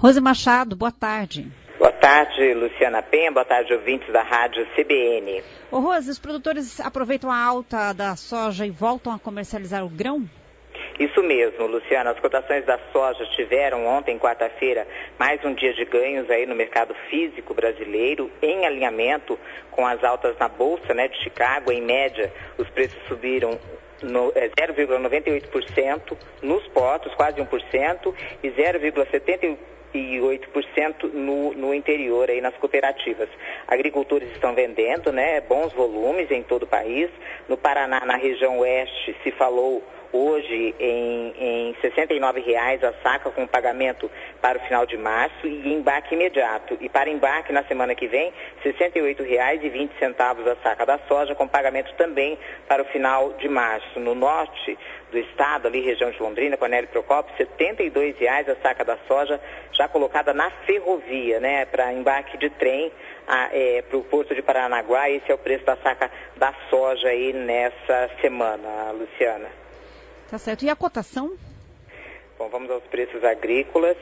Rose Machado, boa tarde. Boa tarde, Luciana Penha. Boa tarde, ouvintes da Rádio CBN. Ô Rose, os produtores aproveitam a alta da soja e voltam a comercializar o grão? Isso mesmo, Luciana. As cotações da soja tiveram ontem, quarta-feira, mais um dia de ganhos aí no mercado físico brasileiro, em alinhamento com as altas na Bolsa, de Chicago. Em média, os preços subiram 0,98% nos potos, quase 1%, e 0,78% no interior, aí nas cooperativas. Agricultores estão vendendo, bons volumes em todo o país. No Paraná, na região oeste, se falou hoje em R$ 69,00 a saca, com pagamento para o final de março e embarque imediato. E para embarque na semana que vem, R$ 68,20 a saca da soja, com pagamento também para o final de março. No norte do estado, ali região de Londrina, com a Nelly Procópio, R$ 72,00 a saca da soja, já colocada na ferrovia, para embarque de trem para o Porto de Paranaguá. Esse é o preço da saca da soja aí nessa semana, Luciana. Tá certo. E a cotação? Bom, vamos aos preços agrícolas.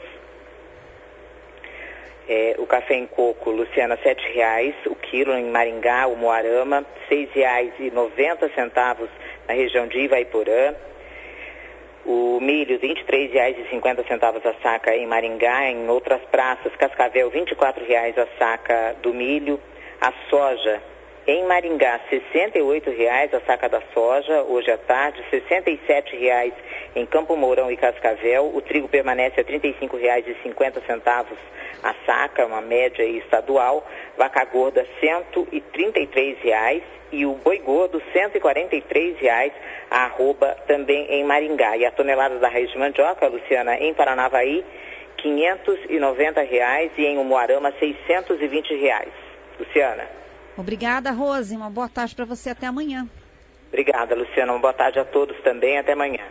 O café em coco, Luciana, R$ 7,00 o quilo em Maringá, Umuarama, R$ 6,90 na região de Ivaiporã. O milho, R$ 23,50 a saca em Maringá. Em outras praças, Cascavel, R$ 24,00 a saca do milho. A soja, em Maringá, R$ 68,00 a saca da soja, hoje à tarde, R$ 67,00 em Campo Mourão e Cascavel. O trigo permanece a R$ 35,50 a saca, uma média estadual. Vaca gorda, R$ 133,00 e o boi gordo, R$ 143,00 a arroba também em Maringá. E a tonelada da raiz de mandioca, Luciana, em Paranavaí, R$ 590,00 e em Umuarama, R$ 620,00. Luciana. Obrigada, Rose. Uma boa tarde para você. Até amanhã. Obrigada, Luciana. Uma boa tarde a todos também. Até amanhã.